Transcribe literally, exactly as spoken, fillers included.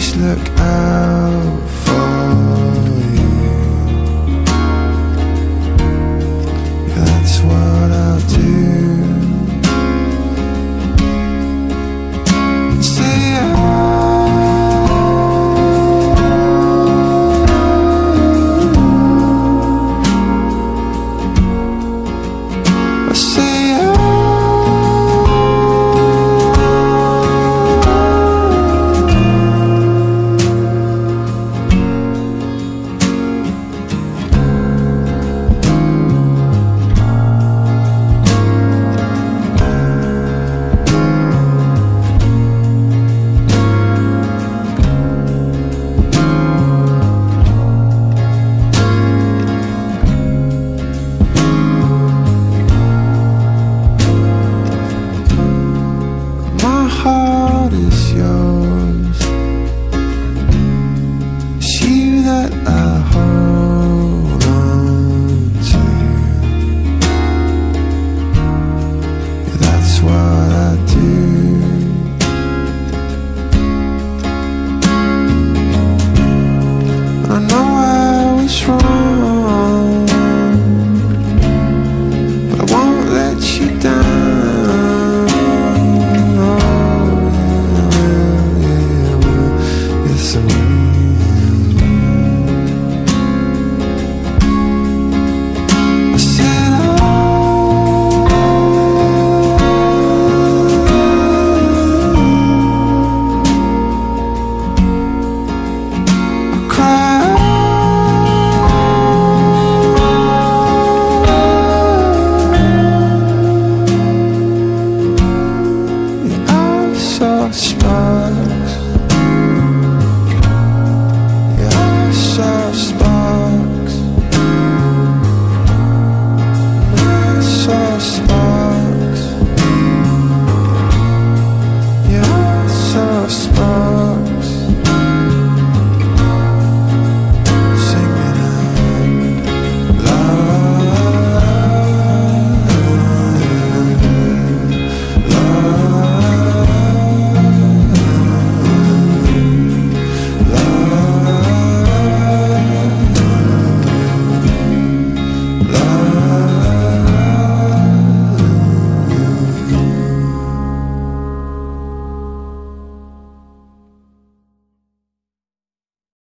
always look out for you. Yeah, that's what I'll do. Say I say heart is yours. It's you that I hold on to. Yeah, that's what I do. I know I was wrong, but I won't let you down. Sparks, yeah, I saw sparks, I saw sparks, yeah, I saw sparks, singing out loud, love.